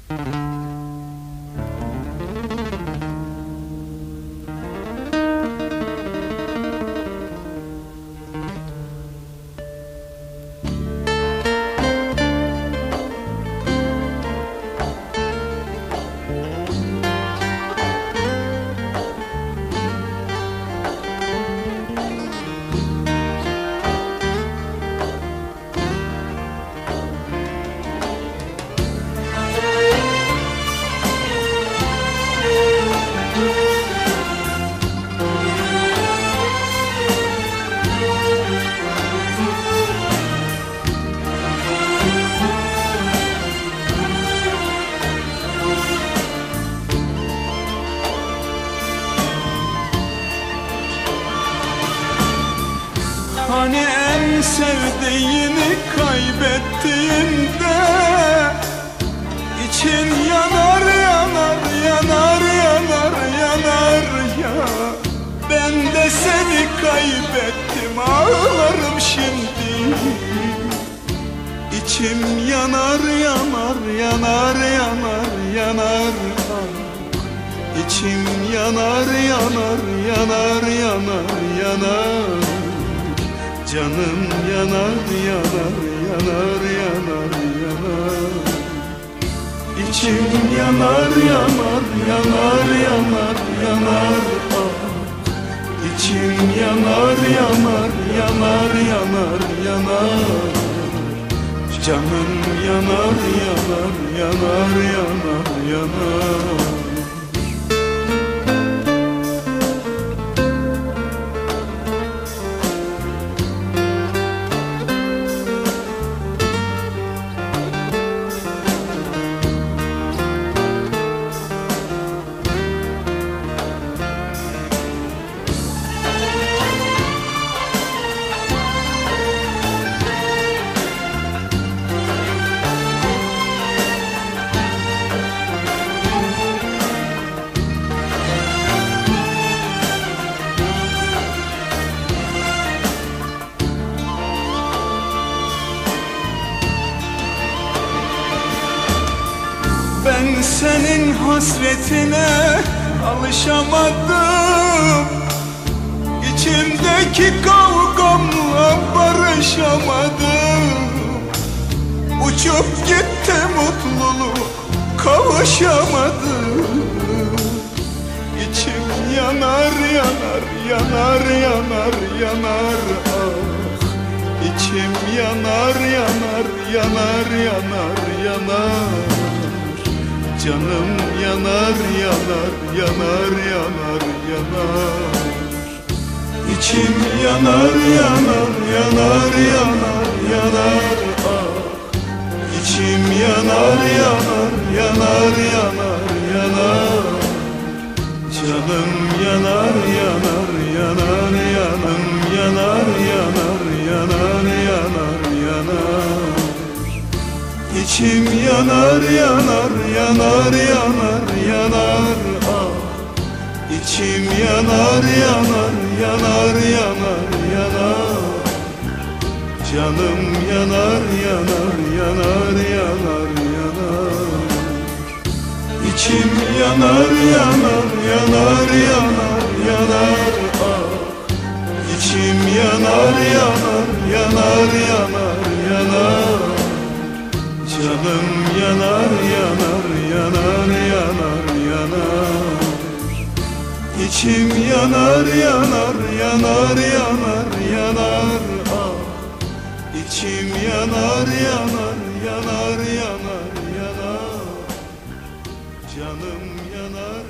Hani en sevdiğini kaybettiğinde için yanar yanar yanar yanar yanar ya. Ben de seni kaybettim, ağlarım şimdi. İçim yanar yanar yanar yanar yanar. İçim yanar yanar yanar yanar yanar. Canım yanar yanar yanar yanar yanar. İçim yanar yanar yanar yanar yanar. İçim yanar yanar yanar yanar yanar. Canım yanar yanar yanar yanar yanar. Ben senin hasretine alışamadım. İçimdeki kavgamla barışamadım. Uçup gitti mutluluk, kavuşamadım. İçim yanar yanar yanar yanar yanar. Ah, İçim yanar yanar yanar yanar yanar. Canım yanar yanar yanar yanar yanar. İçim yanar yanar yanar yanar yanar. Ah, İçim yanar yanar yanar yanar yanar. Canım yanar yanar yanar yanım yanar yanar yanar yanar yanar. İçim yanar yanar yanar yanar yanar. Ah, İçim yanar yanar yanar yanar yanar. Canım yanar yanar yanar yanar yanar. İçim yanar yanar yanar yanar yanar. Ah, İçim yanar yanar yanar yanar yanar. Canım yanar yanar yanar yanar yanar. İçim yanar yanar yanar yanar yanar. Ah, İçim yanar yanar yanar yanar yanar. Canım yanar